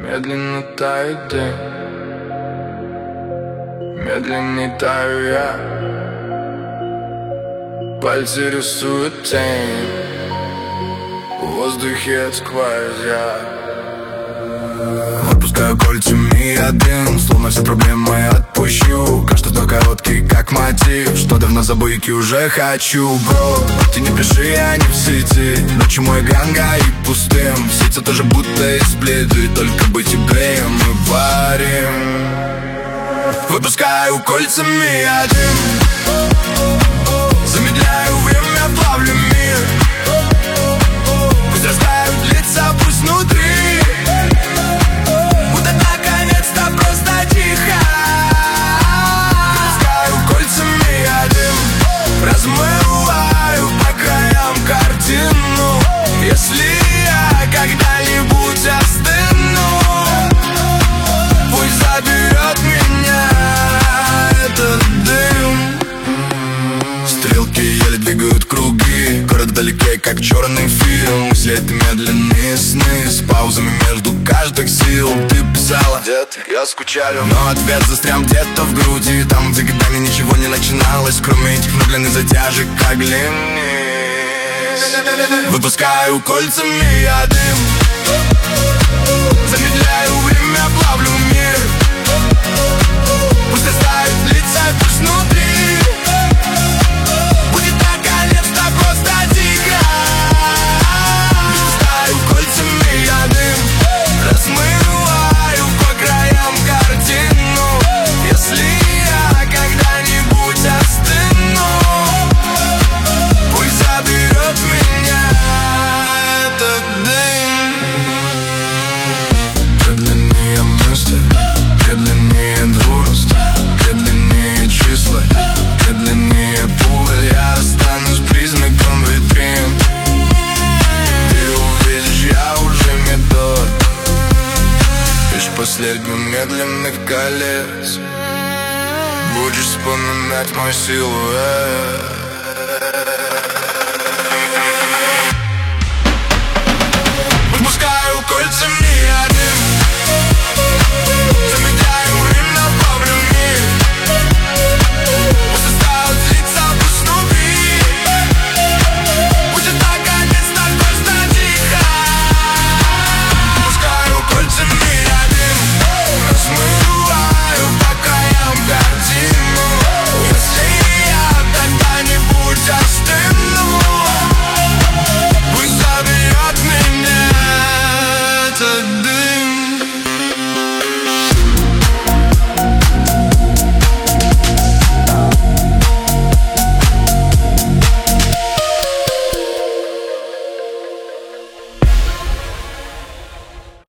Медленно тает день, медленней таю я. Пальцы рисуют тень, в воздухе сквозят. Отпускаю кольцами я дым, словно все проблемы отпущу. Каждый вдох короткий, как мотив, что давно забойки уже хочу. Бро, ты не пиши, я не в сети. Ночью мой экран горит пустым, в сети тоже будто из плиты. Только быть и греем мы варим. Выпускаю кольцами я дым, замедляю время, плавлю мир. Пусть растают лица, пусть внутри будет наконец-то просто тихо. Выпускаю кольцами я дым, размываю по краям картину. Если я когда-нибудь остыну, пусть заберет меня этот дым. Стрелки еле двигают круги, город вдалеке, как черный фильм. Мысли — это медленные сны с паузами между каждых сил. Ты писала: где-то я скучаю, но ответ застрял где-то в груди, там, где годами ничего не начиналось, кроме этих влюбленных затяжек, как длиннее. Выпускаю кольцами я дым, замедляю время, плавлю мир. Пусть растают лица, пусть внутри будет наконец-то просто дико. Выпускаю кольцами я дым, размываю по краям картину. Если я когда-нибудь остыну, пусть заберет меня этот дым. Медленнее мысли, медленнее дружбы, медленнее числа, медленнее пуль. Я останусь признаком витрин. Ты увидишь, я уже метод, лишь последних медленных колец. Будешь вспоминать мой силуэт.